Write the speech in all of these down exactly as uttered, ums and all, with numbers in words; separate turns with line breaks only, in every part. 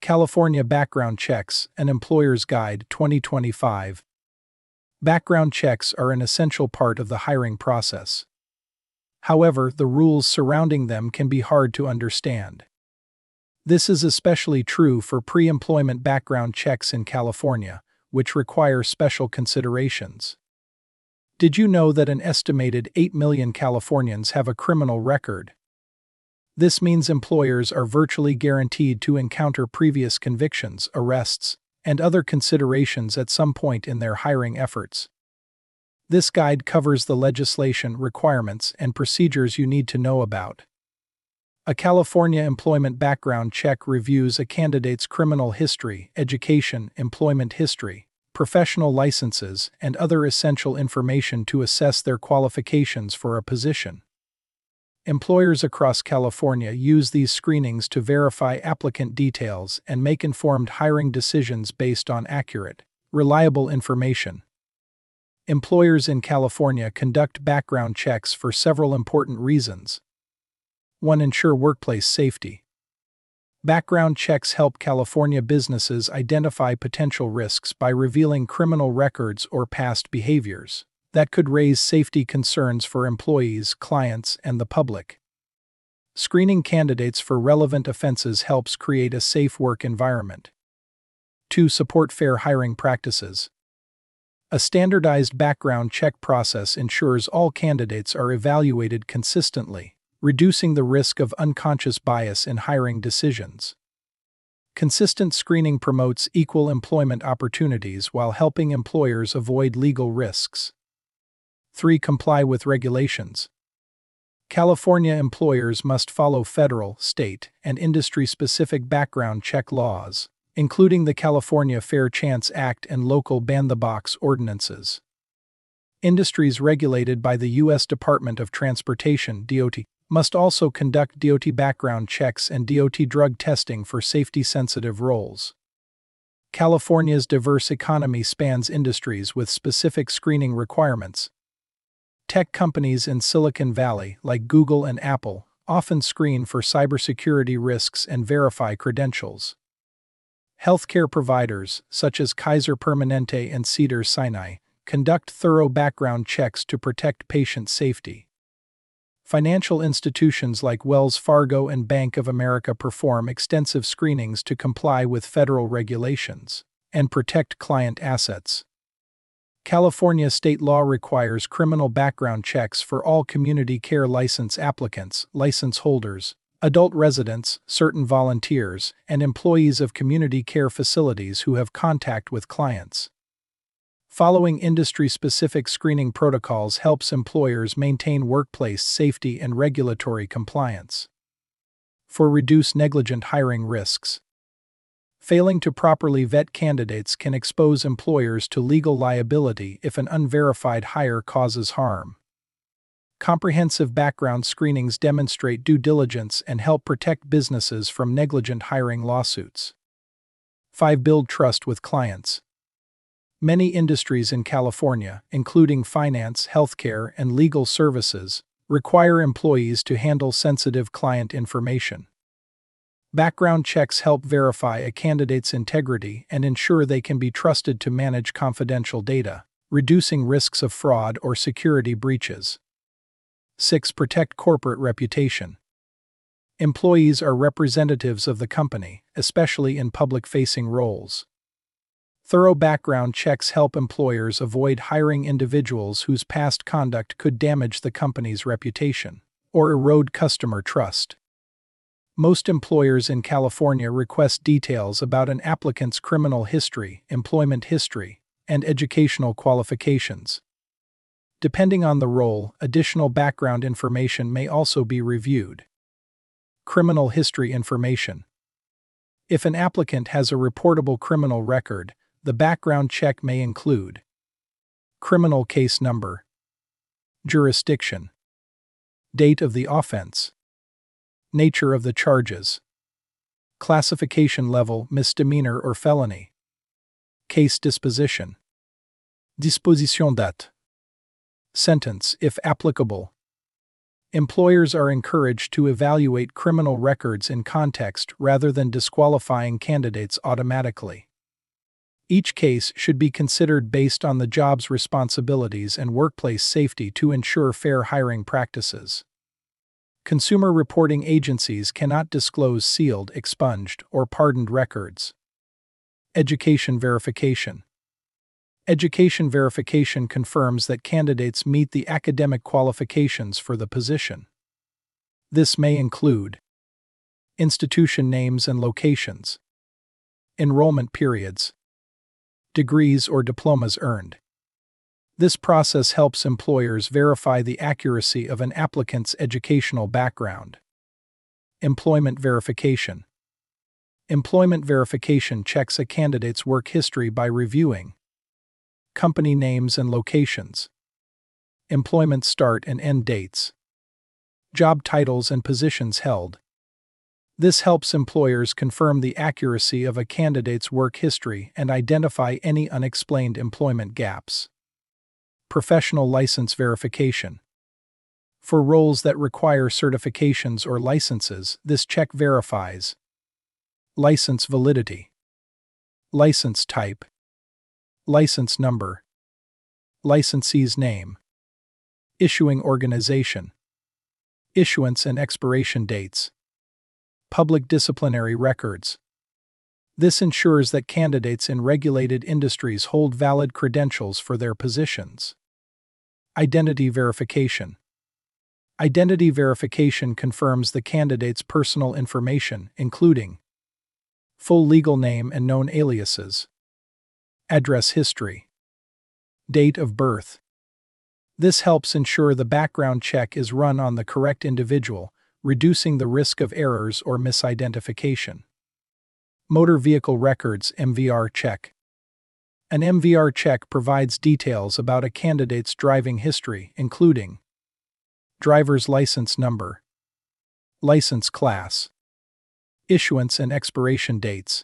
California Background Checks, An Employer's Guide, twenty twenty-five. Background checks are an essential part of the hiring process. However, the rules surrounding them can be hard to understand. This is especially true for pre-employment background checks in California, which require special considerations. Did you know that an estimated eight million Californians have a criminal record? This means employers are virtually guaranteed to encounter previous convictions, arrests, and other considerations at some point in their hiring efforts. This guide covers the legislation, requirements, and procedures you need to know about. A California employment background check reviews a candidate's criminal history, education, employment history, professional licenses, and other essential information to assess their qualifications for a position. Employers across California use these screenings to verify applicant details and make informed hiring decisions based on accurate, reliable information. Employers in California conduct background checks for several important reasons. one Ensure workplace safety. Background checks help California businesses identify potential risks by revealing criminal records or past behaviors that could raise safety concerns for employees, clients, and the public. Screening candidates for relevant offenses helps create a safe work environment. two Support fair hiring practices. A standardized background check process ensures all candidates are evaluated consistently, reducing the risk of unconscious bias in hiring decisions. Consistent screening promotes equal employment opportunities while helping employers avoid legal risks. three Comply with regulations. California employers must follow federal, state, and industry-specific background check laws, including the California Fair Chance Act and local ban-the-box ordinances. Industries regulated by the U S Department of Transportation (D O T) must also conduct D O T background checks and D O T drug testing for safety-sensitive roles. California's diverse economy spans industries with specific screening requirements. Tech companies in Silicon Valley, like Google and Apple, often screen for cybersecurity risks and verify credentials. Healthcare providers, such as Kaiser Permanente and Cedars-Sinai, conduct thorough background checks to protect patient safety. Financial institutions like Wells Fargo and Bank of America perform extensive screenings to comply with federal regulations and protect client assets. California state law requires criminal background checks for all community care license applicants, license holders, adult residents, certain volunteers, and employees of community care facilities who have contact with clients. Following industry-specific screening protocols helps employers maintain workplace safety and regulatory compliance. four Reduce negligent hiring risks. Failing to properly vet candidates can expose employers to legal liability if an unverified hire causes harm. Comprehensive background screenings demonstrate due diligence and help protect businesses from negligent hiring lawsuits. five Build trust with clients. Many industries in California, including finance, healthcare, and legal services, require employees to handle sensitive client information. Background checks help verify a candidate's integrity and ensure they can be trusted to manage confidential data, reducing risks of fraud or security breaches. six Protect corporate reputation. Employees are representatives of the company, especially in public-facing roles. Thorough background checks help employers avoid hiring individuals whose past conduct could damage the company's reputation or erode customer trust. Most employers in California request details about an applicant's criminal history, employment history, and educational qualifications. Depending on the role, additional background information may also be reviewed. Criminal history information. If an applicant has a reportable criminal record, the background check may include criminal case number, jurisdiction, date of the offense, nature of the charges, classification level, misdemeanor or felony, case disposition, disposition date, sentence, if applicable, Employers are encouraged to evaluate criminal records in context rather than disqualifying candidates automatically. Each case should be considered based on the job's responsibilities and workplace safety to ensure fair hiring practices. Consumer reporting agencies cannot disclose sealed, expunged, or pardoned records. Education verification. Education verification confirms that candidates meet the academic qualifications for the position. This may include institution names and locations, enrollment periods, degrees or diplomas earned. This process helps employers verify the accuracy of an applicant's educational background. Employment verification. Employment verification checks a candidate's work history by reviewing company names and locations, employment start and end dates, job titles and positions held. This helps employers confirm the accuracy of a candidate's work history and identify any unexplained employment gaps. Professional license verification. For roles that require certifications or licenses, this check verifies license validity, license type, license number, licensee's name, issuing organization, issuance and expiration dates, public disciplinary records. This ensures that candidates in regulated industries hold valid credentials for their positions. Identity verification. Identity verification confirms the candidate's personal information, including full legal name and known aliases, address history, date of birth. This helps ensure the background check is run on the correct individual, reducing the risk of errors or misidentification. Motor Vehicle Records M V R check. An M V R check provides details about a candidate's driving history, including driver's license number, license class, issuance and expiration dates,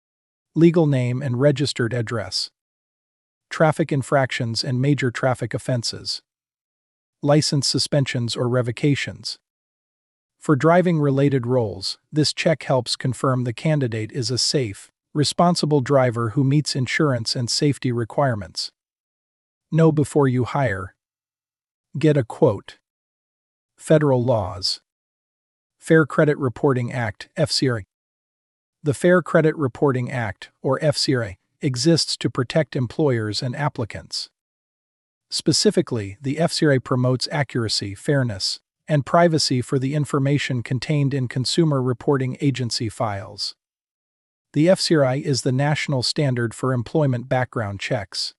legal name and registered address, traffic infractions and major traffic offenses, license suspensions or revocations. For driving-related roles, this check helps confirm the candidate is a safe, responsible driver who meets insurance and safety requirements. Know before you hire. Get a quote. Federal laws. Fair Credit Reporting Act, F C R A. The Fair Credit Reporting Act, or F C R A, exists to protect employers and applicants. Specifically, the F C R A promotes accuracy, fairness, and privacy for the information contained in consumer reporting agency files. The F C R A is the national standard for employment background checks.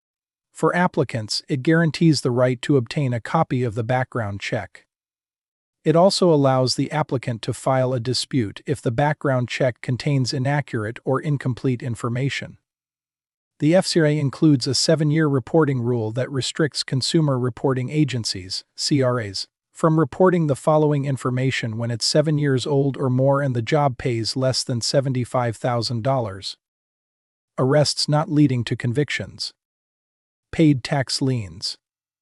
For applicants, it guarantees the right to obtain a copy of the background check. It also allows the applicant to file a dispute if the background check contains inaccurate or incomplete information. The F C R A includes a seven-year reporting rule that restricts consumer reporting agencies, C R As, from reporting the following information when it's seven years old or more and the job pays less than seventy-five thousand dollars. Arrests not leading to convictions. Paid tax liens.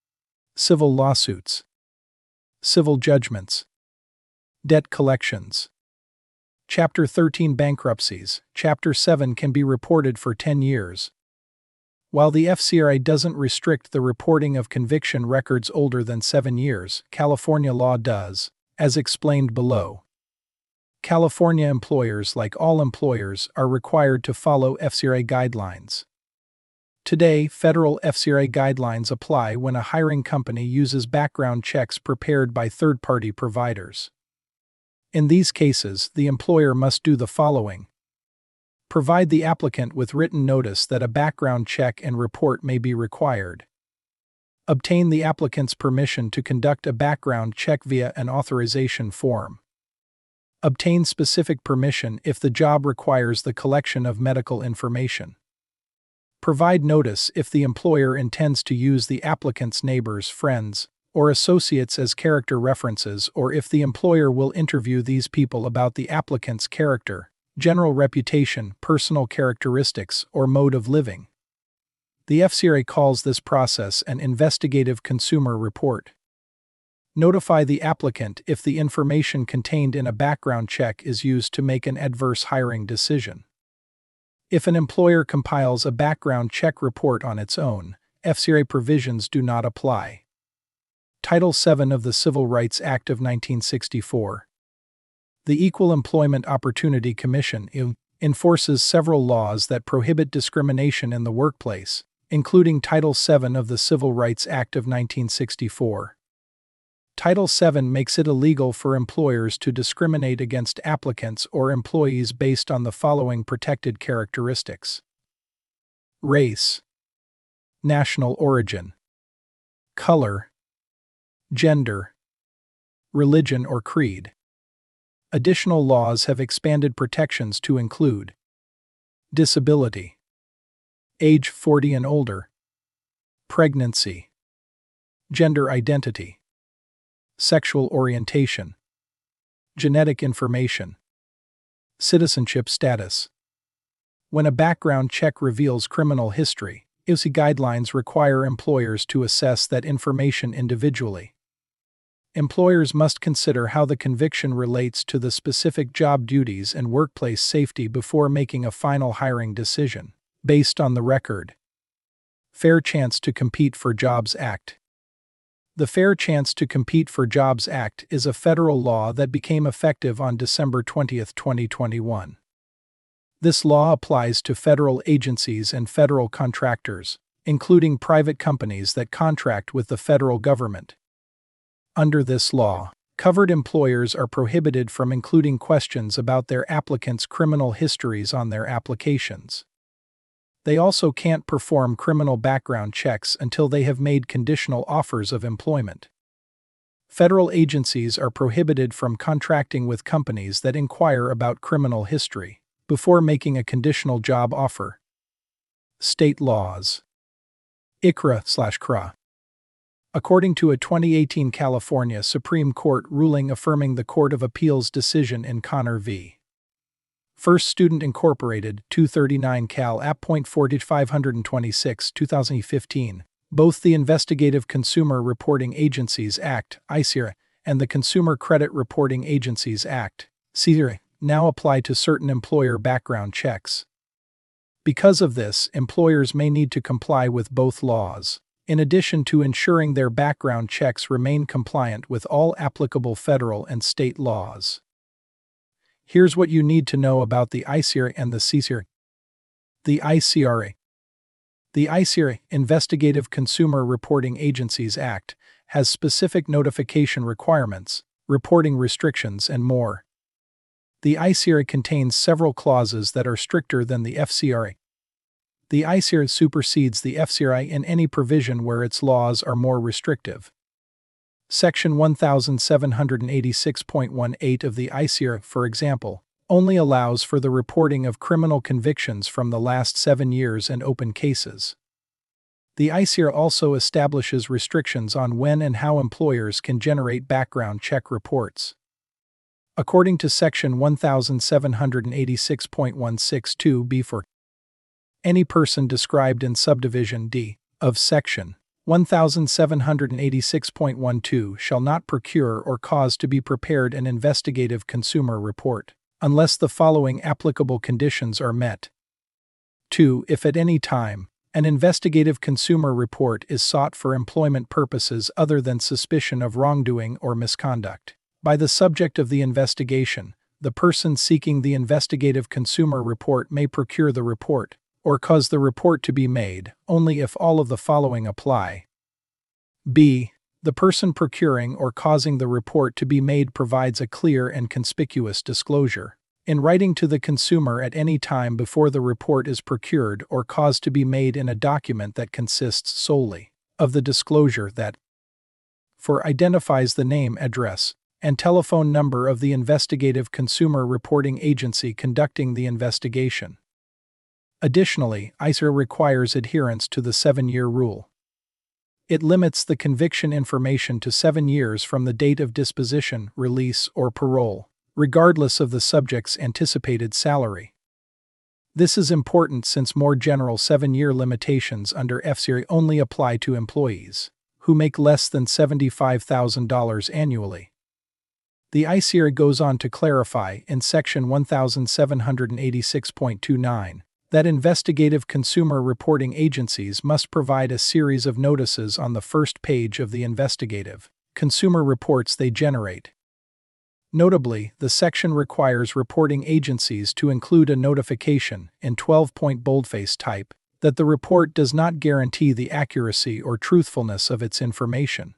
Civil lawsuits. Civil judgments. Debt collections. Chapter thirteen bankruptcies. Chapter seven can be reported for ten years. While the F C R A doesn't restrict the reporting of conviction records older than seven years, California law does, as explained below. California employers, like all employers, are required to follow F C R A guidelines. Today, federal F C R A guidelines apply when a hiring company uses background checks prepared by third-party providers. In these cases, the employer must do the following. Provide the applicant with written notice that a background check and report may be required. Obtain the applicant's permission to conduct a background check via an authorization form. Obtain specific permission if the job requires the collection of medical information. Provide notice if the employer intends to use the applicant's neighbors, friends, or associates as character references, or if the employer will interview these people about the applicant's character, general reputation, personal characteristics, or mode of living. The F C R A calls this process an investigative consumer report. Notify the applicant if the information contained in a background check is used to make an adverse hiring decision. If an employer compiles a background check report on its own, F C R A provisions do not apply. Title seven of the Civil Rights Act of nineteen sixty-four. The Equal Employment Opportunity Commission enforces several laws that prohibit discrimination in the workplace, including Title seven of the Civil Rights Act of nineteen sixty-four. Title seven makes it illegal for employers to discriminate against applicants or employees based on the following protected characteristics: race, national origin, color, gender, religion or creed. Additional laws have expanded protections to include disability, age forty and older, pregnancy, gender identity, sexual orientation, genetic information, citizenship status. When a background check reveals criminal history, I S I guidelines require employers to assess that information individually. Employers must consider how the conviction relates to the specific job duties and workplace safety before making a final hiring decision, based on the record. Fair Chance to Compete for Jobs Act. The Fair Chance to Compete for Jobs Act is a federal law that became effective on December twentieth, twenty twenty-one. This law applies to federal agencies and federal contractors, including private companies that contract with the federal government. Under this law, covered employers are prohibited from including questions about their applicants' criminal histories on their applications. They also can't perform criminal background checks until they have made conditional offers of employment. Federal agencies are prohibited from contracting with companies that inquire about criminal history before making a conditional job offer. State laws. I C R A slash C R A. According to a twenty eighteen California Supreme Court ruling affirming the Court of Appeals decision in Connor v. First Student Incorporated, two thirty-nine Cal App five twenty-six, two thousand fifteen, both the Investigative Consumer Reporting Agencies Act, I C R A, and the Consumer Credit Reporting Agencies Act, C R A, now apply to certain employer background checks. Because of this, employers may need to comply with both laws, in addition to ensuring their background checks remain compliant with all applicable federal and state laws. Here's what you need to know about the I C R A and the C C R A. The I C R A. The I C R A, Investigative Consumer Reporting Agencies Act, has specific notification requirements, reporting restrictions, and more. The I C R A contains several clauses that are stricter than the F C R A. The I C R A supersedes the F C R A in any provision where its laws are more restrictive. Section seventeen eighty-six point eighteen of the I C R A, for example, only allows for the reporting of criminal convictions from the last seven years and open cases. The I C R A also establishes restrictions on when and how employers can generate background check reports. According to Section seventeen eighty-six point sixteen B four, any person described in Subdivision D of Section seventeen eighty-six point twelve shall not procure or cause to be prepared an investigative consumer report, unless the following applicable conditions are met. two. If at any time, an investigative consumer report is sought for employment purposes other than suspicion of wrongdoing or misconduct by the subject of the investigation, the person seeking the investigative consumer report may procure the report, or cause the report to be made, only if all of the following apply. B. The person procuring or causing the report to be made provides a clear and conspicuous disclosure in writing to the consumer at any time before the report is procured or caused to be made in a document that consists solely of the disclosure that four identifies the name, address, and telephone number of the investigative consumer reporting agency conducting the investigation. Additionally, I C R A requires adherence to the seven-year rule. It limits the conviction information to seven years from the date of disposition, release, or parole, regardless of the subject's anticipated salary. This is important since more general seven-year limitations under F C R A only apply to employees who make less than seventy-five thousand dollars annually. The I C R A goes on to clarify in Section seventeen eighty-six point two nine that investigative consumer reporting agencies must provide a series of notices on the first page of the investigative consumer reports they generate. Notably, the section requires reporting agencies to include a notification in twelve-point boldface type that the report does not guarantee the accuracy or truthfulness of its information.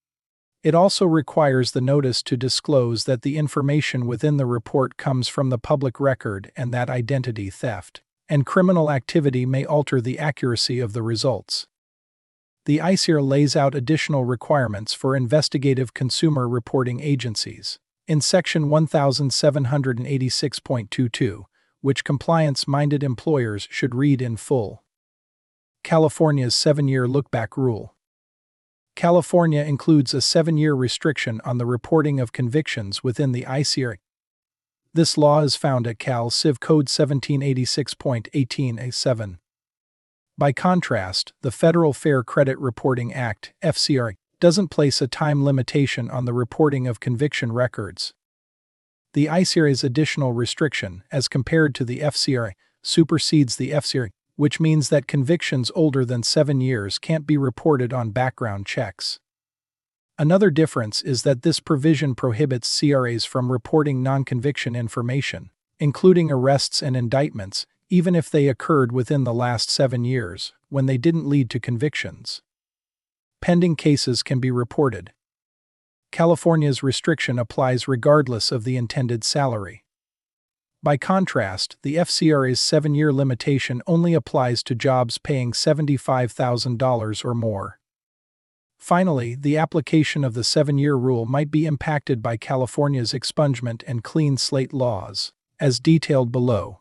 It also requires the notice to disclose that the information within the report comes from the public record and that identity theft and criminal activity may alter the accuracy of the results. The I C R A lays out additional requirements for investigative consumer reporting agencies in Section seventeen eighty-six point two two, which compliance-minded employers should read in full. California's seven-year look-back rule. California includes a seven-year restriction on the reporting of convictions within the I C R A. This law is found at Cal Civ Code seventeen eighty-six point eighteen A seven. By contrast, the Federal Fair Credit Reporting Act, F C R A, doesn't place a time limitation on the reporting of conviction records. The I C R A's additional restriction, as compared to the F C R A, supersedes the F C R A, which means that convictions older than seven years can't be reported on background checks. Another difference is that this provision prohibits C R As from reporting non-conviction information, including arrests and indictments, even if they occurred within the last seven years, when they didn't lead to convictions. Pending cases can be reported. California's restriction applies regardless of the intended salary. By contrast, the F C R A's seven-year limitation only applies to jobs paying seventy-five thousand dollars or more. Finally, the application of the seven-year rule might be impacted by California's expungement and clean slate laws, as detailed below.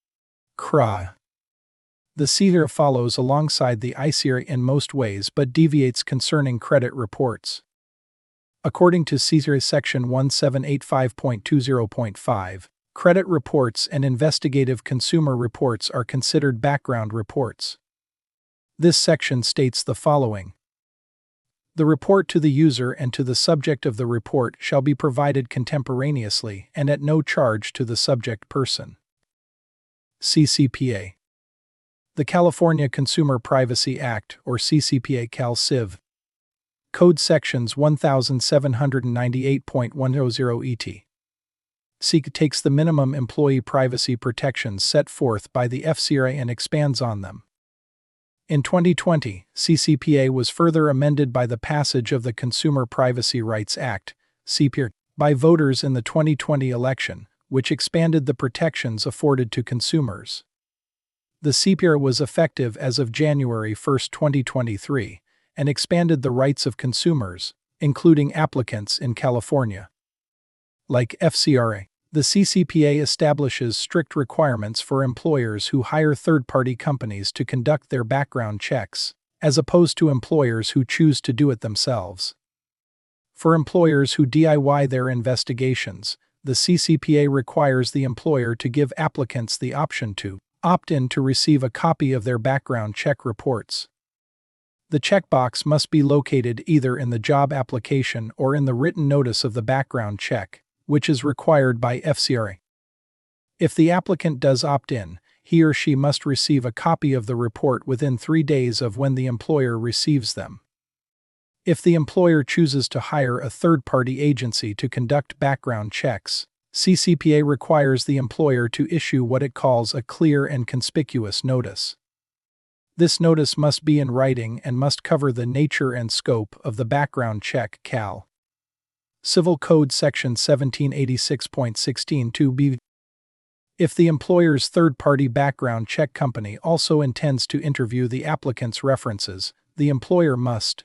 C R A. The C R A follows alongside the I C R A in most ways but deviates concerning credit reports. According to C R A Section seventeen eighty-five point twenty point five, credit reports and investigative consumer reports are considered background reports. This section states the following. The report to the user and to the subject of the report shall be provided contemporaneously and at no charge to the subject person. C C P A. The California Consumer Privacy Act, or C C P A Cal Civ. Code Sections seventeen ninety-eight point one hundred E T. C C P A takes the minimum employee privacy protections set forth by the F C R A and expands on them. In twenty twenty, C C P A was further amended by the passage of the Consumer Privacy Rights Act, C P R, by voters in the twenty twenty election, which expanded the protections afforded to consumers. The C P R was effective as of January first, twenty twenty-three, and expanded the rights of consumers, including applicants in California. Like F C R A, the C C P A establishes strict requirements for employers who hire third-party companies to conduct their background checks, as opposed to employers who choose to do it themselves. For employers who D I Y their investigations, the C C P A requires the employer to give applicants the option to opt in to receive a copy of their background check reports. The checkbox must be located either in the job application or in the written notice of the background check, which is required by F C R A. If the applicant does opt in, he or she must receive a copy of the report within three days of when the employer receives them. If the employer chooses to hire a third-party agency to conduct background checks, C C P A requires the employer to issue what it calls a clear and conspicuous notice. This notice must be in writing and must cover the nature and scope of the background check. Cal Civil Code Section seventeen eighty-six point sixteen two B. If the employer's third-party background check company also intends to interview the applicant's references, the employer must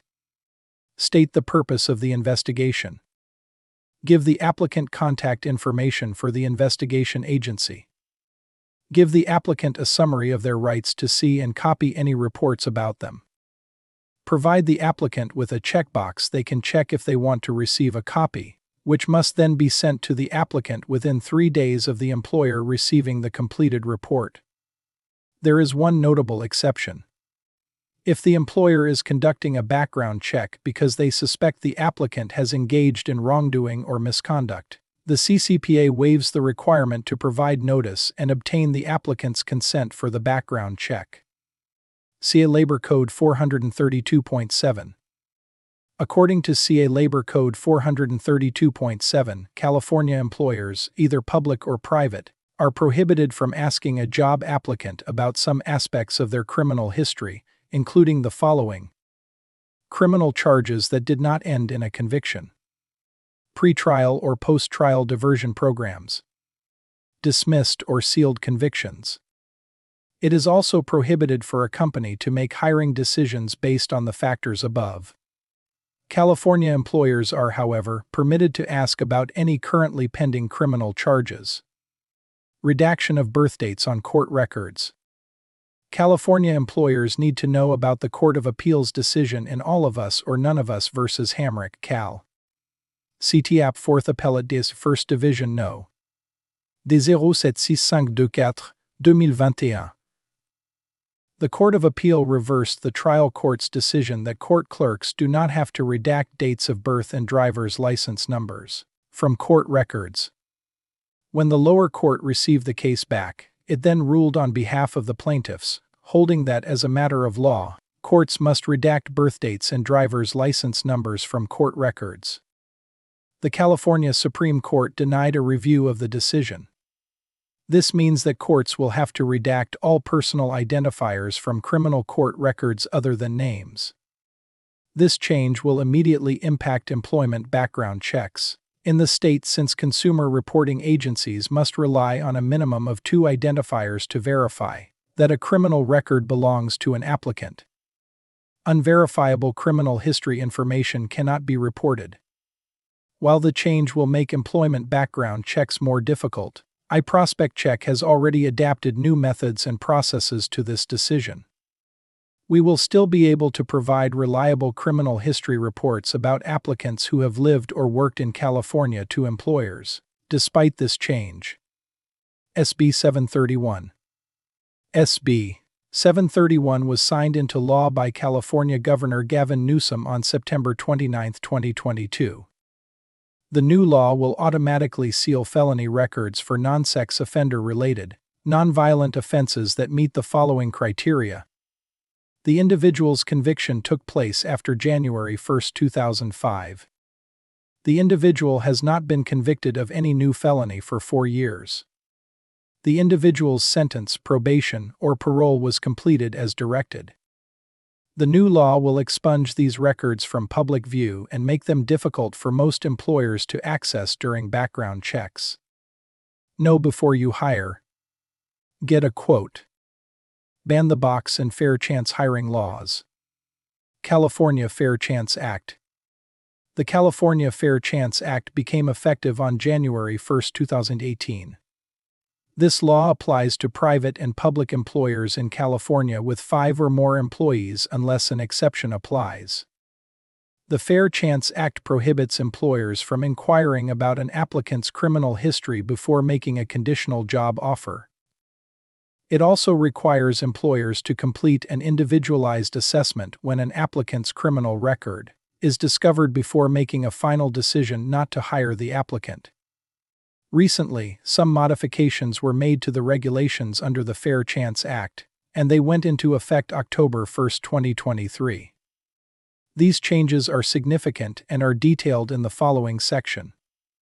state the purpose of the investigation, give the applicant contact information for the investigation agency, give the applicant a summary of their rights to see and copy any reports about them, provide the applicant with a checkbox they can check if they want to receive a copy, which must then be sent to the applicant within three days of the employer receiving the completed report. There is one notable exception. If the employer is conducting a background check because they suspect the applicant has engaged in wrongdoing or misconduct, the C C P A waives the requirement to provide notice and obtain the applicant's consent for the background check. C A Labor Code four thirty-two point seven. According to C A Labor Code four thirty-two point seven, California employers, either public or private, are prohibited from asking a job applicant about some aspects of their criminal history, including the following: criminal charges that did not end in a conviction, pre-trial or post-trial diversion programs, dismissed or sealed convictions. It is also prohibited for a company to make hiring decisions based on the factors above. California employers are, however, permitted to ask about any currently pending criminal charges. Redaction of birth dates on court records. California employers need to know about the Court of Appeals decision in All of Us or None of Us versus Hamrick, Cal. C T A P fourth Appellate des first Division No. D zéro sept six cinq deux quatre deux mille vingt et un. The Court of Appeal reversed the trial court's decision that court clerks do not have to redact dates of birth and driver's license numbers from court records. When the lower court received the case back, it then ruled on behalf of the plaintiffs, holding that as a matter of law, courts must redact birth dates and driver's license numbers from court records. The California Supreme Court denied a review of the decision. This means that courts will have to redact all personal identifiers from criminal court records other than names. This change will immediately impact employment background checks in the state, since consumer reporting agencies must rely on a minimum of two identifiers to verify that a criminal record belongs to an applicant. Unverifiable criminal history information cannot be reported. While the change will make employment background checks more difficult, iProspect has already adapted new methods and processes to this decision. We will still be able to provide reliable criminal history reports about applicants who have lived or worked in California to employers, despite this change. S B seven thirty-one. S B seven thirty-one was signed into law by California Governor Gavin Newsom on September twenty-ninth, twenty twenty-two. The new law will automatically seal felony records for non-sex offender-related, non-violent offenses that meet the following criteria. The individual's conviction took place after January first, two thousand five. The individual has not been convicted of any new felony for four years. The individual's sentence, probation, or parole was completed as directed. The new law will expunge these records from public view and make them difficult for most employers to access during background checks. Know before you hire. Get a quote. Ban the box and fair chance hiring laws. California Fair Chance Act. The California Fair Chance Act became effective on January first, two thousand eighteen. This law applies to private and public employers in California with five or more employees unless an exception applies. The Fair Chance Act prohibits employers from inquiring about an applicant's criminal history before making a conditional job offer. It also requires employers to complete an individualized assessment when an applicant's criminal record is discovered before making a final decision not to hire the applicant. Recently, some modifications were made to the regulations under the Fair Chance Act, and they went into effect October first, twenty twenty-three. These changes are significant and are detailed in the following section.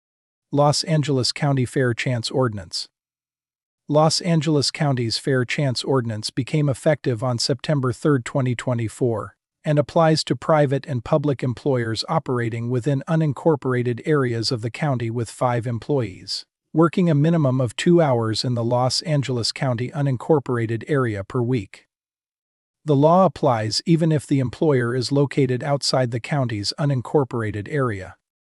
Los Angeles County Fair Chance Ordinance. Los Angeles County's Fair Chance Ordinance became effective on September third, twenty twenty-four, and applies to private and public employers operating within unincorporated areas of the county with five employees, working a minimum of two hours in the Los Angeles County unincorporated area per week. The law applies even if the employer is located outside the county's unincorporated area.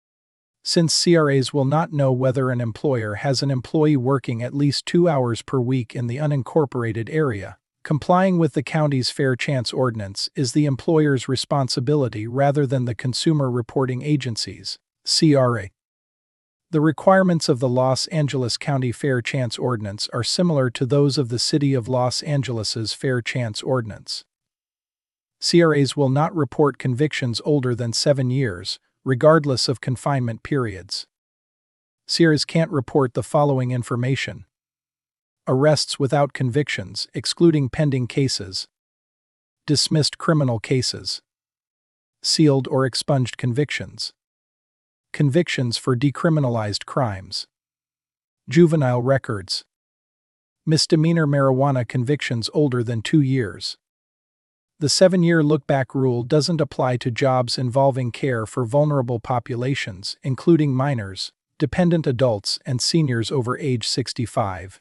Since C R As will not know whether an employer has an employee working at least two hours per week in the unincorporated area, complying with the county's Fair Chance Ordinance is the employer's responsibility rather than the Consumer Reporting Agency's, C R A. The requirements of the Los Angeles County Fair Chance Ordinance are similar to those of the City of Los Angeles's Fair Chance Ordinance. C R As will not report convictions older than seven years, regardless of confinement periods. C R As can't report the following information: arrests without convictions, excluding pending cases, dismissed criminal cases, sealed or expunged convictions, convictions for decriminalized crimes, juvenile records, misdemeanor marijuana convictions older than two years. The seven-year look-back rule doesn't apply to jobs involving care for vulnerable populations, including minors, dependent adults, and seniors over age sixty-five.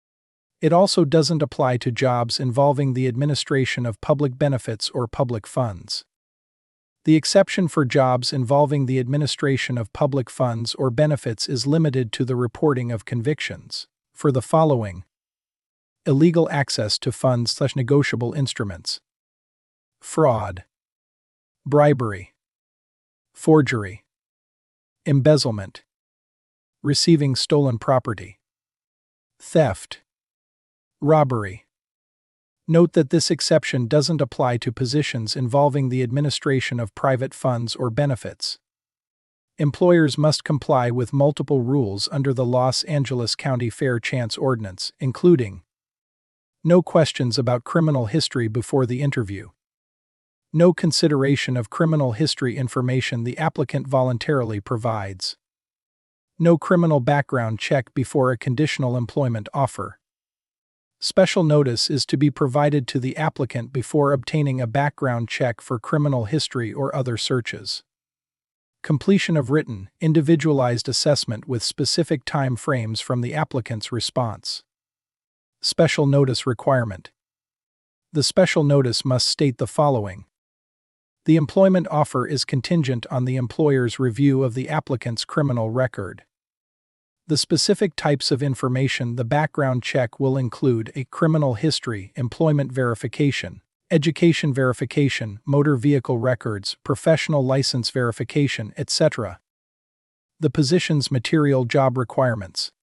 It also doesn't apply to jobs involving the administration of public benefits or public funds. The exception for jobs involving the administration of public funds or benefits is limited to the reporting of convictions for the following: illegal access to funds/negotiable instruments, fraud, bribery, forgery, embezzlement, receiving stolen property, theft, robbery. Note that this exception doesn't apply to positions involving the administration of private funds or benefits. Employers must comply with multiple rules under the Los Angeles County Fair Chance Ordinance, including no questions about criminal history before the interview, no consideration of criminal history information the applicant voluntarily provides, no criminal background check before a conditional employment offer. Special notice is to be provided to the applicant before obtaining a background check for criminal history or other searches. Completion of written, individualized assessment with specific time frames from the applicant's response. Special notice requirement. The special notice must state the following: the employment offer is contingent on the employer's review of the applicant's criminal record. The specific types of information the background check will include a criminal history, employment verification, education verification, motor vehicle records, professional license verification, et cetera. The position's material job requirements.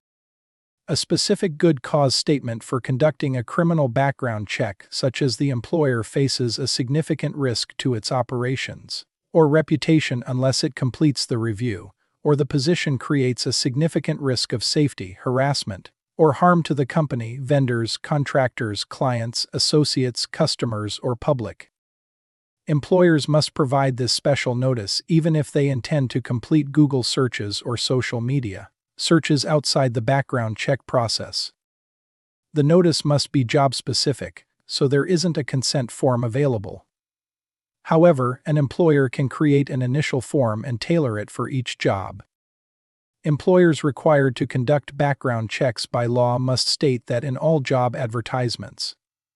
A specific good cause statement for conducting a criminal background check, such as the employer faces a significant risk to its operations or reputation unless it completes the review, or the position creates a significant risk of safety, harassment, or harm to the company, vendors, contractors, clients, associates, customers, or public. Employers must provide this special notice even if they intend to complete Google searches or social media searches outside the background check process. The notice must be job-specific, so there isn't a consent form available. However, an employer can create an initial form and tailor it for each job. Employers required to conduct background checks by law must state that in all job advertisements.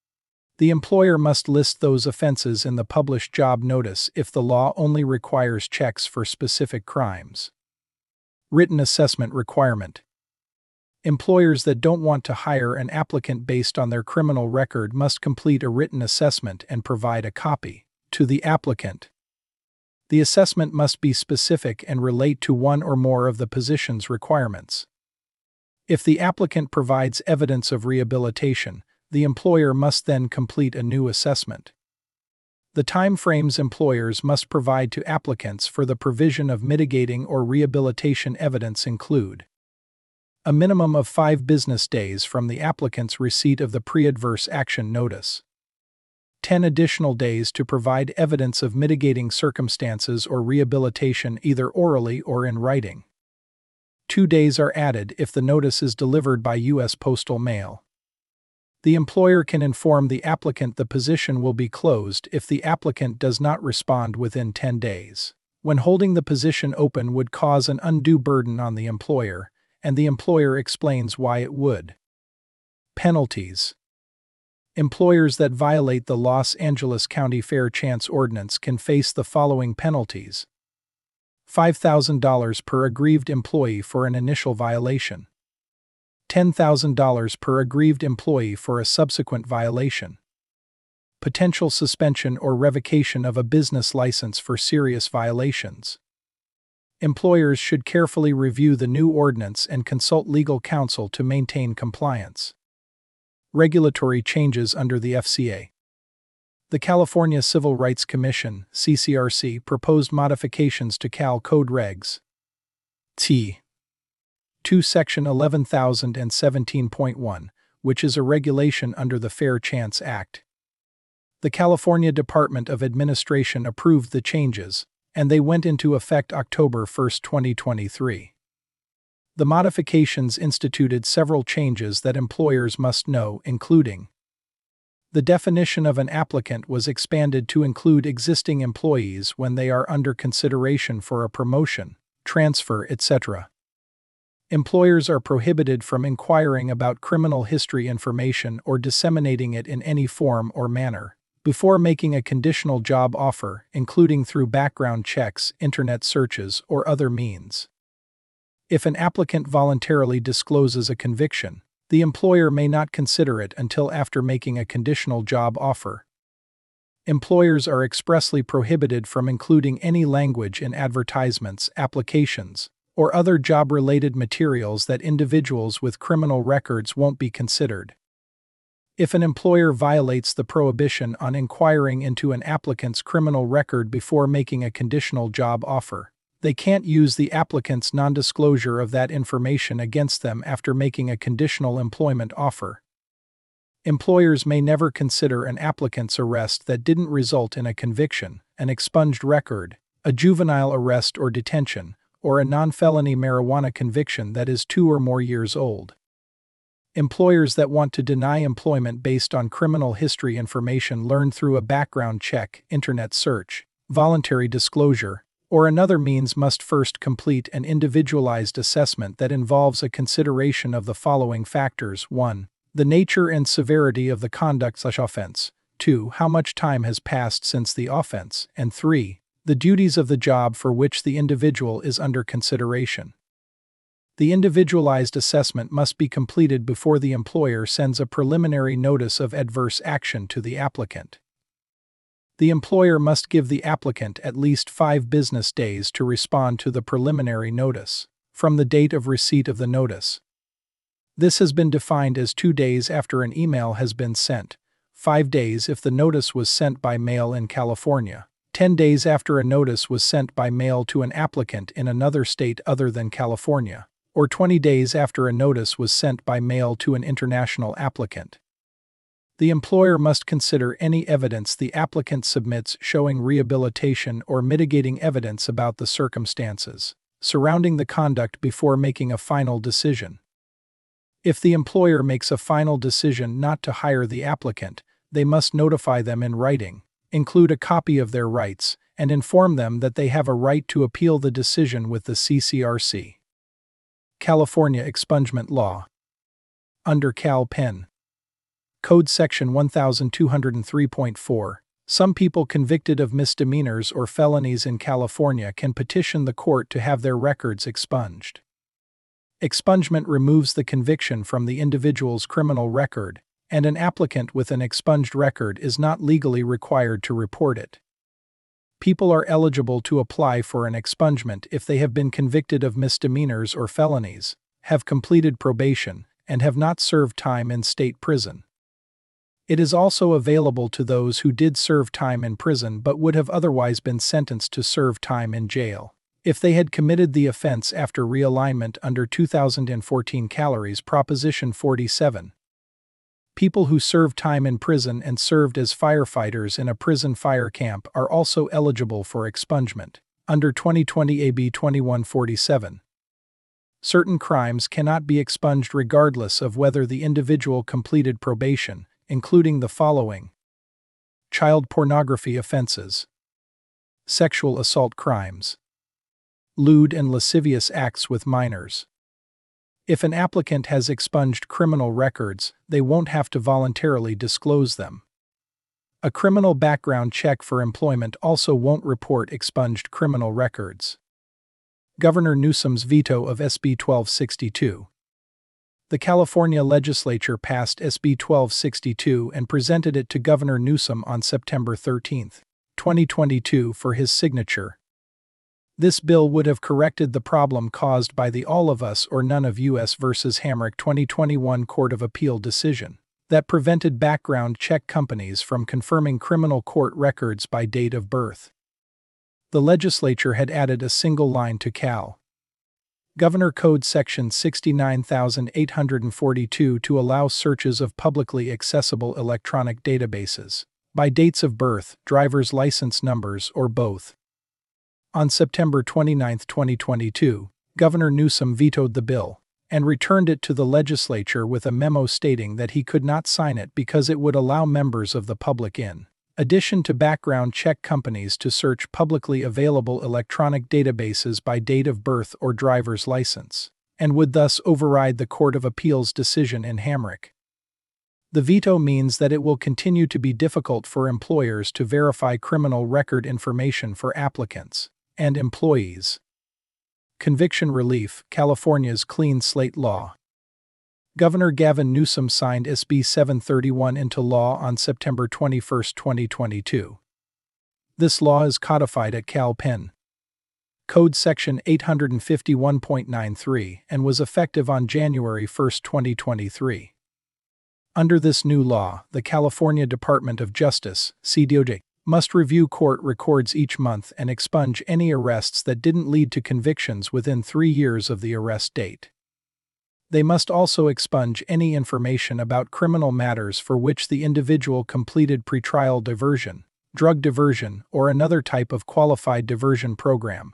The employer must list those offenses in the published job notice if the law only requires checks for specific crimes. Written assessment requirement. Employers that don't want to hire an applicant based on their criminal record must complete a written assessment and provide a copy to the applicant. The assessment must be specific and relate to one or more of the position's requirements. If the applicant provides evidence of rehabilitation, the employer must then complete a new assessment. The time frames employers must provide to applicants for the provision of mitigating or rehabilitation evidence include a minimum of five business days from the applicant's receipt of the pre-adverse action notice, ten additional days to provide evidence of mitigating circumstances or rehabilitation either orally or in writing. Two days are added if the notice is delivered by U S postal mail. The employer can inform the applicant the position will be closed if the applicant does not respond within ten days, when holding the position open would cause an undue burden on the employer, and the employer explains why it would. Penalties. Employers that violate the Los Angeles County Fair Chance Ordinance can face the following penalties: five thousand dollars per aggrieved employee for an initial violation, ten thousand dollars per aggrieved employee for a subsequent violation, potential suspension or revocation of a business license for serious violations. Employers should carefully review the new ordinance and consult legal counsel to maintain compliance. Regulatory changes under the F C A. The California Civil Rights Commission, C C R C, proposed modifications to Cal Code Regs T two Section eleven thousand seventeen point one, which is a regulation under the Fair Chance Act. The California Department of Administration approved the changes, and they went into effect October first, twenty twenty-three. The modifications instituted several changes that employers must know, including: the definition of an applicant was expanded to include existing employees when they are under consideration for a promotion, transfer, et cetera. Employers are prohibited from inquiring about criminal history information or disseminating it in any form or manner before making a conditional job offer, including through background checks, internet searches, or other means. If an applicant voluntarily discloses a conviction, the employer may not consider it until after making a conditional job offer. Employers are expressly prohibited from including any language in advertisements, applications, or other job-related materials that individuals with criminal records won't be considered. If an employer violates the prohibition on inquiring into an applicant's criminal record before making a conditional job offer, they can't use the applicant's non-disclosure of that information against them after making a conditional employment offer. Employers may never consider an applicant's arrest that didn't result in a conviction, an expunged record, a juvenile arrest or detention, or a non-felony marijuana conviction that is two or more years old. Employers that want to deny employment based on criminal history information learned through a background check, internet search, voluntary disclosure, or another means must first complete an individualized assessment that involves a consideration of the following factors: one. The nature and severity of the conduct/offense, two. How much time has passed since the offense, and three. The duties of the job for which the individual is under consideration. The individualized assessment must be completed before the employer sends a preliminary notice of adverse action to the applicant. The employer must give the applicant at least five business days to respond to the preliminary notice, from the date of receipt of the notice. This has been defined as two days after an email has been sent, five days if the notice was sent by mail in California, ten days after a notice was sent by mail to an applicant in another state other than California, or twenty days after a notice was sent by mail to an international applicant. The employer must consider any evidence the applicant submits showing rehabilitation or mitigating evidence about the circumstances surrounding the conduct before making a final decision. If the employer makes a final decision not to hire the applicant, they must notify them in writing, include a copy of their rights, and inform them that they have a right to appeal the decision with the C C R C. California Expungement Law. Under Cal Pen. Code Section twelve oh three point four, some people convicted of misdemeanors or felonies in California can petition the court to have their records expunged. Expungement removes the conviction from the individual's criminal record, and an applicant with an expunged record is not legally required to report it. People are eligible to apply for an expungement if they have been convicted of misdemeanors or felonies, have completed probation, and have not served time in state prison. It is also available to those who did serve time in prison but would have otherwise been sentenced to serve time in jail, if they had committed the offense after realignment under two thousand fourteen Calories Proposition forty-seven. People who served time in prison and served as firefighters in a prison fire camp are also eligible for expungement, under twenty twenty A B twenty-one forty-seven. Certain crimes cannot be expunged regardless of whether the individual completed probation, including the following: child pornography offenses, sexual assault crimes, lewd and lascivious acts with minors. If an applicant has expunged criminal records, they won't have to voluntarily disclose them. A criminal background check for employment also won't report expunged criminal records. Governor Newsom's veto of S B twelve sixty-two. The California legislature passed S B twelve sixty-two and presented it to Governor Newsom on September thirteenth, twenty twenty-two for his signature. This bill would have corrected the problem caused by the All of Us or None of U S versus Hamrick twenty twenty-one Court of Appeal decision, that prevented background check companies from confirming criminal court records by date of birth. The legislature had added a single line to Cal. Governor Code Section sixty-nine thousand eight hundred forty-two to allow searches of publicly accessible electronic databases by dates of birth, driver's license numbers, or both. On September twenty-ninth, twenty twenty-two, Governor Newsom vetoed the bill and returned it to the legislature with a memo stating that he could not sign it because it would allow members of the public in addition to background check companies to search publicly available electronic databases by date of birth or driver's license, and would thus override the Court of Appeals decision in Hamrick. The veto means that it will continue to be difficult for employers to verify criminal record information for applicants and employees. Conviction relief, California's clean slate law. Governor Gavin Newsom signed S B seven thirty-one into law on September twenty-first, twenty twenty-two. This law is codified at Cal Pen. Code Section eight fifty-one point nine three and was effective on January first, twenty twenty-three. Under this new law, the California Department of Justice, C D O J, must review court records each month and expunge any arrests that didn't lead to convictions within three years of the arrest date. They must also expunge any information about criminal matters for which the individual completed pretrial diversion, drug diversion, or another type of qualified diversion program.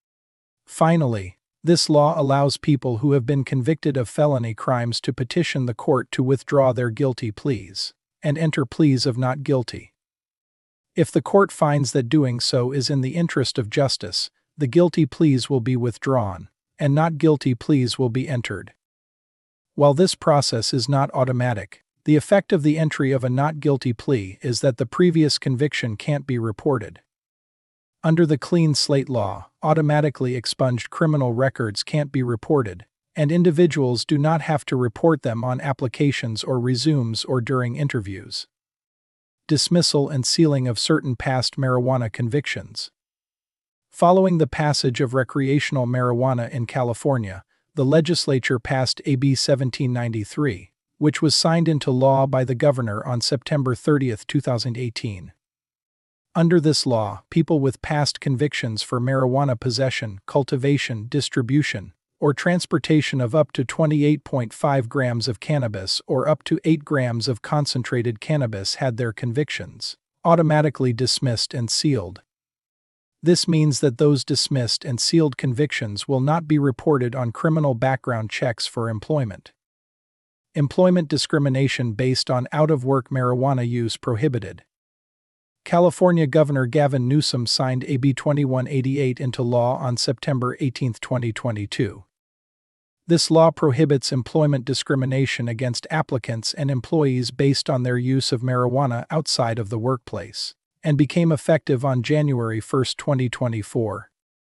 Finally, this law allows people who have been convicted of felony crimes to petition the court to withdraw their guilty pleas and enter pleas of not guilty. If the court finds that doing so is in the interest of justice, the guilty pleas will be withdrawn, and not guilty pleas will be entered. While this process is not automatic, the effect of the entry of a not guilty plea is that the previous conviction can't be reported. Under the clean slate law, automatically expunged criminal records can't be reported, and individuals do not have to report them on applications or resumes or during interviews. Dismissal and sealing of certain past marijuana convictions. Following the passage of recreational marijuana in California, the legislature passed A B seventeen ninety-three, which was signed into law by the governor on September thirtieth, two thousand eighteen. Under this law, people with past convictions for marijuana possession, cultivation, distribution, or transportation of up to twenty-eight point five grams of cannabis or up to eight grams of concentrated cannabis had their convictions automatically dismissed and sealed. This means that those dismissed and sealed convictions will not be reported on criminal background checks for employment. Employment discrimination based on out-of-work marijuana use prohibited. California Governor Gavin Newsom signed A B twenty-one eighty-eight into law on September eighteenth, twenty twenty-two. This law prohibits employment discrimination against applicants and employees based on their use of marijuana outside of the workplace, and became effective on January first, twenty twenty-four.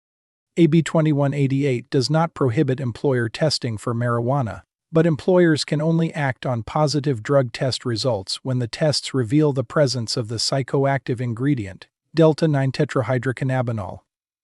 A B twenty-one eighty-eight does not prohibit employer testing for marijuana, but employers can only act on positive drug test results when the tests reveal the presence of the psychoactive ingredient, delta nine tetrahydrocannabinol.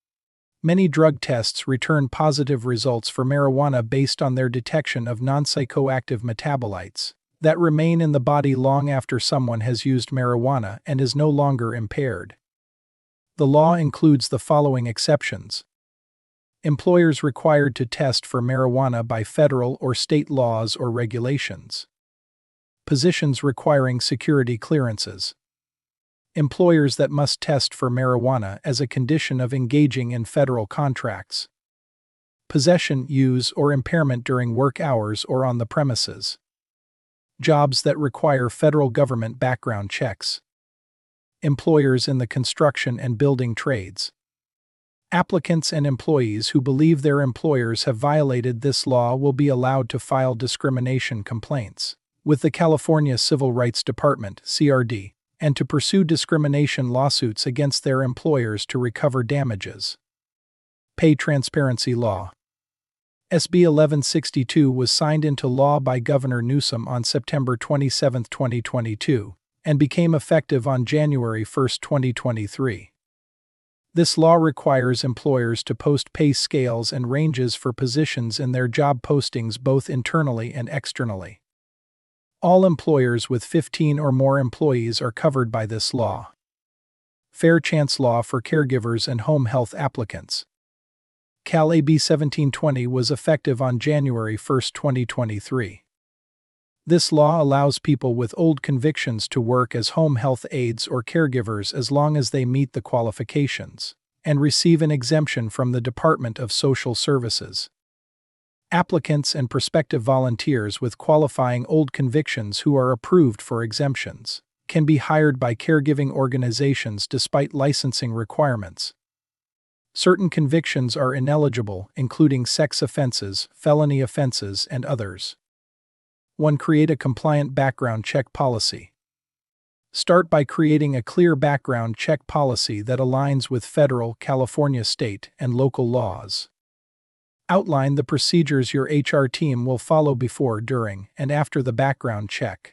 Many drug tests return positive results for marijuana based on their detection of non-psychoactive metabolites that remain in the body long after someone has used marijuana and is no longer impaired. The law includes the following exceptions. Employers required to test for marijuana by federal or state laws or regulations. Positions requiring security clearances. Employers that must test for marijuana as a condition of engaging in federal contracts. Possession, use, or impairment during work hours or on the premises. Jobs that require federal government background checks. Employers in the construction and building trades. Applicants and employees who believe their employers have violated this law will be allowed to file discrimination complaints with the California Civil Rights Department, C R D, and to pursue discrimination lawsuits against their employers to recover damages. Pay transparency law. S B eleven sixty-two was signed into law by Governor Newsom on September twenty-seventh, twenty twenty-two, and became effective on January first, twenty twenty-three. This law requires employers to post pay scales and ranges for positions in their job postings both internally and externally. All employers with fifteen or more employees are covered by this law. Fair Chance Law for Caregivers and Home Health Applicants. Cal A B seventeen twenty was effective on January first, twenty twenty-three. This law allows people with old convictions to work as home health aides or caregivers as long as they meet the qualifications and receive an exemption from the Department of Social Services. Applicants and prospective volunteers with qualifying old convictions who are approved for exemptions can be hired by caregiving organizations despite licensing requirements. Certain convictions are ineligible, including sex offenses, felony offenses, and others. one. Create a compliant background check policy. Start by creating a clear background check policy that aligns with federal, California state, and local laws. Outline the procedures your H R team will follow before, during, and after the background check.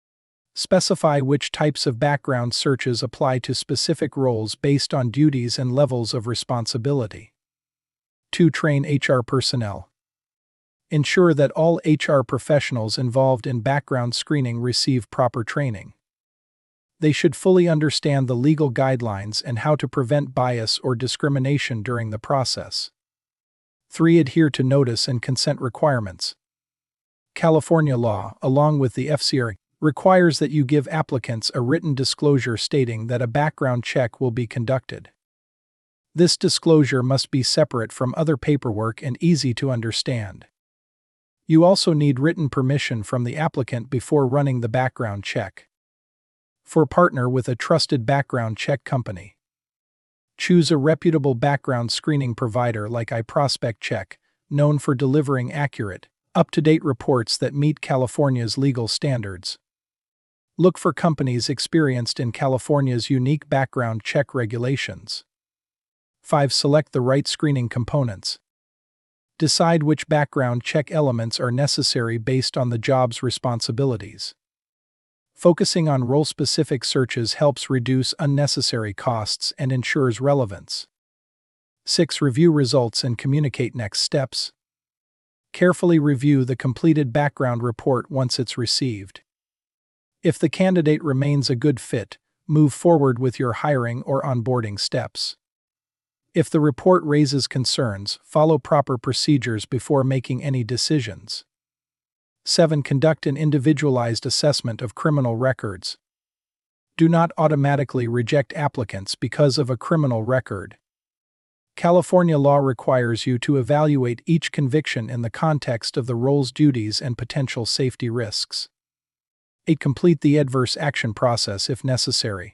Specify which types of background searches apply to specific roles based on duties and levels of responsibility. two. Train H R personnel. Ensure that all H R professionals involved in background screening receive proper training. They should fully understand the legal guidelines and how to prevent bias or discrimination during the process. three. Adhere to notice and consent requirements. California law, along with the F C R A, requires that you give applicants a written disclosure stating that a background check will be conducted. This disclosure must be separate from other paperwork and easy to understand. You also need written permission from the applicant before running the background check. four. Partner with a trusted background check company. Choose a reputable background screening provider like iProspect Check, known for delivering accurate, up-to-date reports that meet California's legal standards. Look for companies experienced in California's unique background check regulations. five. Select the right screening components. Decide which background check elements are necessary based on the job's responsibilities. Focusing on role-specific searches helps reduce unnecessary costs and ensures relevance. six. Review results and communicate next steps. Carefully review the completed background report once it's received. If the candidate remains a good fit, move forward with your hiring or onboarding steps. If the report raises concerns, follow proper procedures before making any decisions. seven. Conduct an individualized assessment of criminal records. Do not automatically reject applicants because of a criminal record. California law requires you to evaluate each conviction in the context of the role's duties and potential safety risks. eight. Complete the adverse action process if necessary.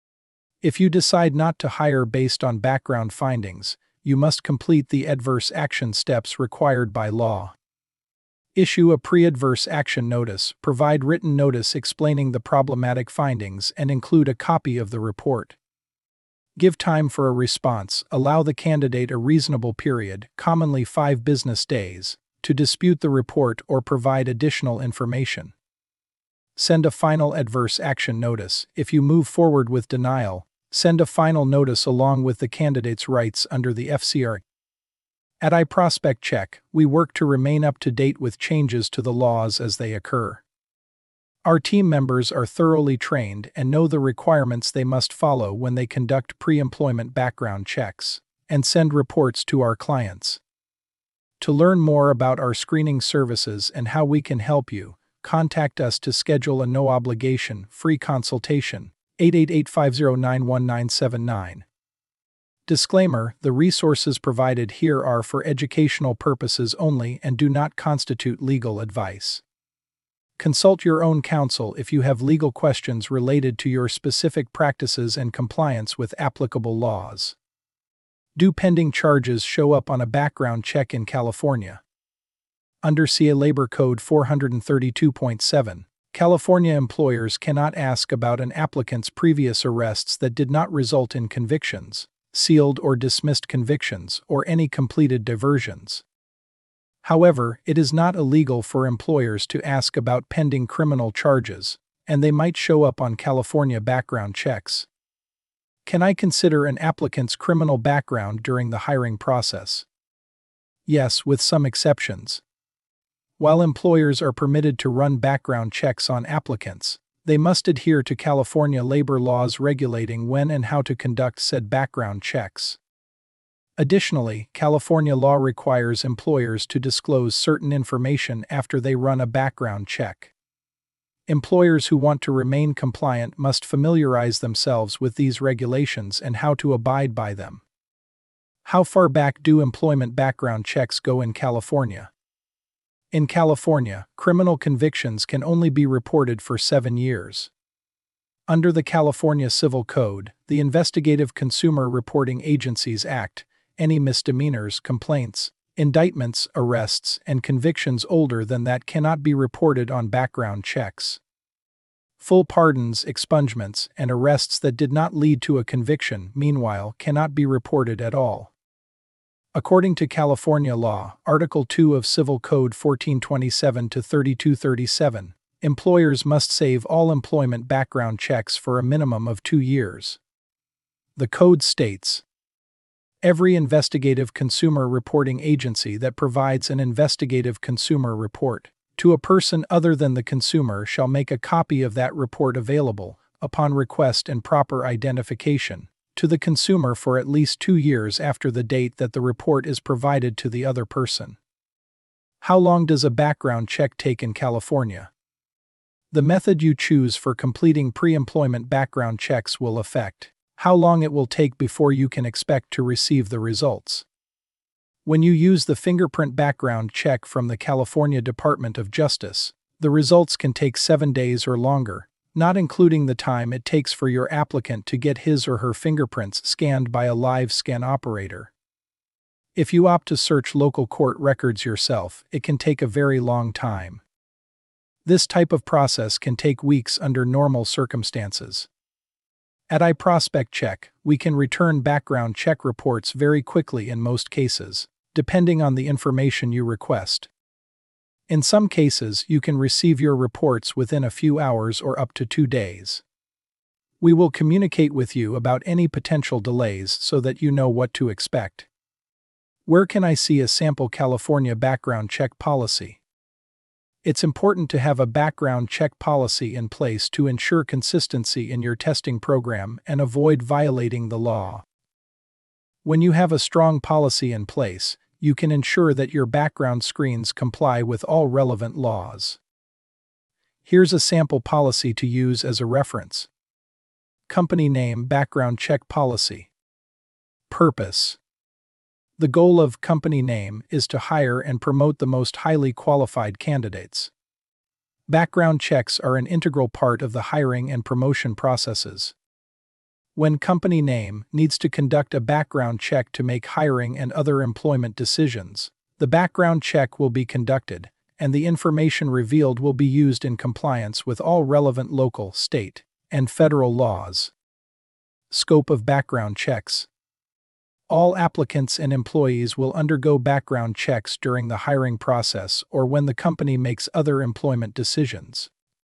If you decide not to hire based on background findings, you must complete the adverse action steps required by law. Issue a pre-adverse action notice, provide written notice explaining the problematic findings, and include a copy of the report. Give time for a response, allow the candidate a reasonable period, commonly five business days, to dispute the report or provide additional information. Send a final adverse action notice. If you move forward with denial, send a final notice along with the candidate's rights under the F C R A. At iProspect Check, we work to remain up to date with changes to the laws as they occur. Our team members are thoroughly trained and know the requirements they must follow when they conduct pre-employment background checks and send reports to our clients. To learn more about our screening services and how we can help you, contact us to schedule a no-obligation, free consultation, eight eight eight, five zero nine, one nine seven nine. Disclaimer: the resources provided here are for educational purposes only and do not constitute legal advice. Consult your own counsel if you have legal questions related to your specific practices and compliance with applicable laws. Do pending charges show up on a background check in California? Under C A Labor Code four thirty-two point seven, California employers cannot ask about an applicant's previous arrests that did not result in convictions, sealed or dismissed convictions, or any completed diversions. However, it is not illegal for employers to ask about pending criminal charges, and they might show up on California background checks. Can I consider an applicant's criminal background during the hiring process? Yes, with some exceptions. While employers are permitted to run background checks on applicants, they must adhere to California labor laws regulating when and how to conduct said background checks. Additionally, California law requires employers to disclose certain information after they run a background check. Employers who want to remain compliant must familiarize themselves with these regulations and how to abide by them. How far back do employment background checks go in California? In California, criminal convictions can only be reported for seven years. Under the California Civil Code, the Investigative Consumer Reporting Agencies Act, any misdemeanors, complaints, indictments, arrests, and convictions older than that cannot be reported on background checks. Full pardons, expungements, and arrests that did not lead to a conviction, meanwhile, cannot be reported at all. According to California law, Article two of Civil Code fourteen twenty-seven to thirty-two thirty-seven, employers must save all employment background checks for a minimum of two years. The code states, every investigative consumer reporting agency that provides an investigative consumer report to a person other than the consumer shall make a copy of that report available, upon request and proper identification, to the consumer for at least two years after the date that the report is provided to the other person. How long does a background check take in California? The method you choose for completing pre-employment background checks will affect how long it will take before you can expect to receive the results. When you use the fingerprint background check from the California Department of Justice, the results can take seven days or longer, not including the time it takes for your applicant to get his or her fingerprints scanned by a live scan operator. If you opt to search local court records yourself, it can take a very long time. This type of process can take weeks under normal circumstances. At iProspect Check, we can return background check reports very quickly in most cases, depending on the information you request. In some cases, you can receive your reports within a few hours or up to two days. We will communicate with you about any potential delays so that you know what to expect. Where can I see a sample California background check policy? It's important to have a background check policy in place to ensure consistency in your testing program and avoid violating the law. When you have a strong policy in place, you can ensure that your background screens comply with all relevant laws. Here's a sample policy to use as a reference. Company name background check policy. Purpose. The goal of company name is to hire and promote the most highly qualified candidates. Background checks are an integral part of the hiring and promotion processes. When company name needs to conduct a background check to make hiring and other employment decisions, the background check will be conducted, and the information revealed will be used in compliance with all relevant local, state, and federal laws. Scope of background checks. All applicants and employees will undergo background checks during the hiring process or when the company makes other employment decisions.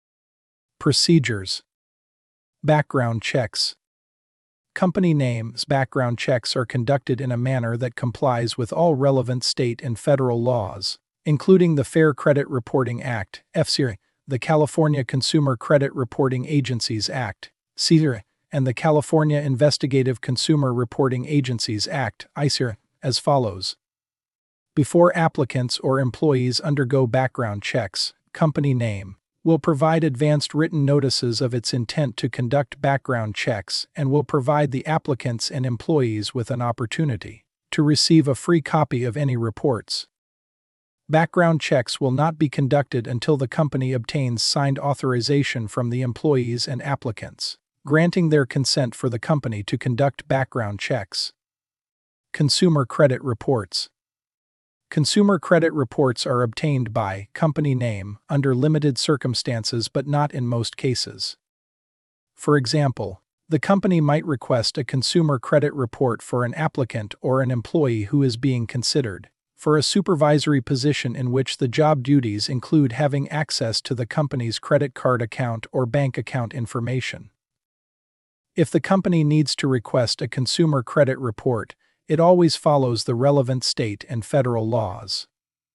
Procedures. Background checks. Company names background checks are conducted in a manner that complies with all relevant state and federal laws, including the Fair Credit Reporting Act, F C R A, the California Consumer Credit Reporting Agencies Act, C C R A, and the California Investigative Consumer Reporting Agencies Act, I C R A, as follows. Before applicants or employees undergo background checks, company name will provide advanced written notices of its intent to conduct background checks and will provide the applicants and employees with an opportunity to receive a free copy of any reports. Background checks will not be conducted until the company obtains signed authorization from the employees and applicants, granting their consent for the company to conduct background checks. Consumer credit reports. Consumer credit reports are obtained by company name under limited circumstances but not in most cases. For example, the company might request a consumer credit report for an applicant or an employee who is being considered for a supervisory position in which the job duties include having access to the company's credit card account or bank account information. If the company needs to request a consumer credit report, it always follows the relevant state and federal laws.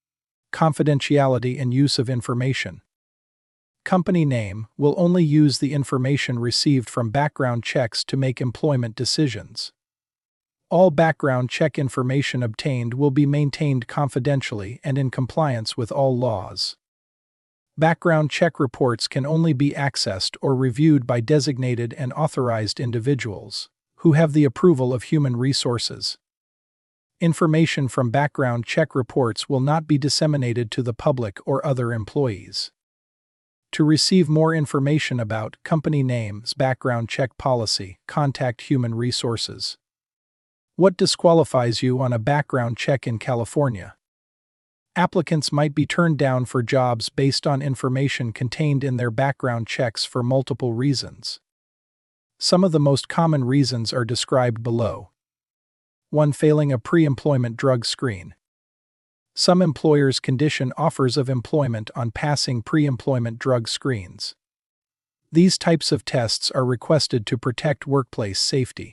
Confidentiality and use of information. Company name will only use the information received from background checks to make employment decisions. All background check information obtained will be maintained confidentially and in compliance with all laws. Background check reports can only be accessed or reviewed by designated and authorized individuals who have the approval of Human Resources. Information from background check reports will not be disseminated to the public or other employees. To receive more information about company names, background check policy, contact Human Resources. What disqualifies you on a background check in California? Applicants might be turned down for jobs based on information contained in their background checks for multiple reasons. Some of the most common reasons are described below. one Failing a pre-employment drug screen. Some employers condition offers of employment on passing pre-employment drug screens. These types of tests are requested to protect workplace safety.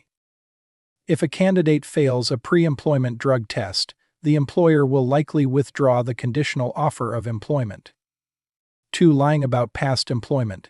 If a candidate fails a pre-employment drug test, the employer will likely withdraw the conditional offer of employment. two Lying about past employment.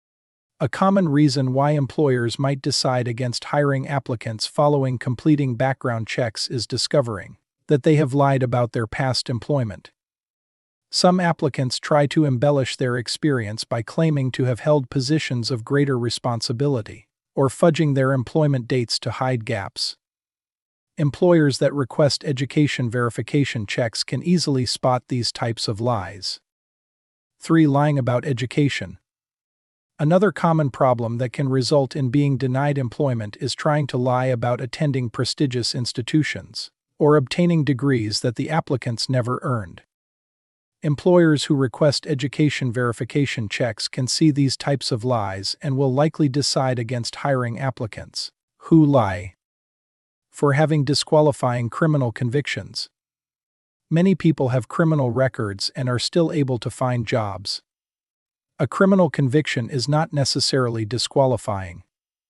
A common reason why employers might decide against hiring applicants following completing background checks is discovering that they have lied about their past employment. Some applicants try to embellish their experience by claiming to have held positions of greater responsibility, or fudging their employment dates to hide gaps. Employers that request education verification checks can easily spot these types of lies. three Lying about education. Another common problem that can result in being denied employment is trying to lie about attending prestigious institutions or obtaining degrees that the applicants never earned. Employers who request education verification checks can see these types of lies and will likely decide against hiring applicants who lie. For having disqualifying criminal convictions. Many people have criminal records and are still able to find jobs. A criminal conviction is not necessarily disqualifying.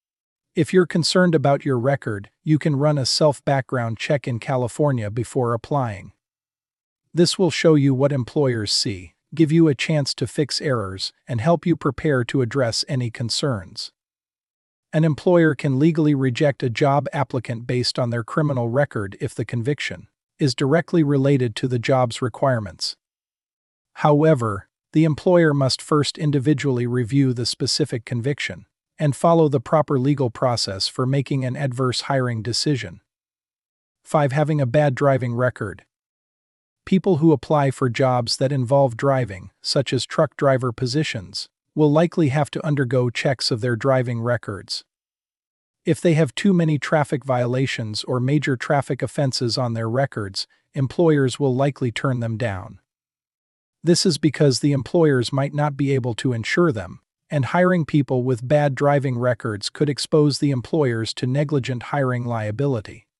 If you're concerned about your record, you can run a self-background check in California before applying. This will show you what employers see, give you a chance to fix errors, and help you prepare to address any concerns. An employer can legally reject a job applicant based on their criminal record if the conviction is directly related to the job's requirements. However, the employer must first individually review the specific conviction and follow the proper legal process for making an adverse hiring decision. five Having a bad driving record. People who apply for jobs that involve driving, such as truck driver positions, will likely have to undergo checks of their driving records. If they have too many traffic violations or major traffic offenses on their records, employers will likely turn them down. This is because the employers might not be able to insure them, and hiring people with bad driving records could expose the employers to negligent hiring liability.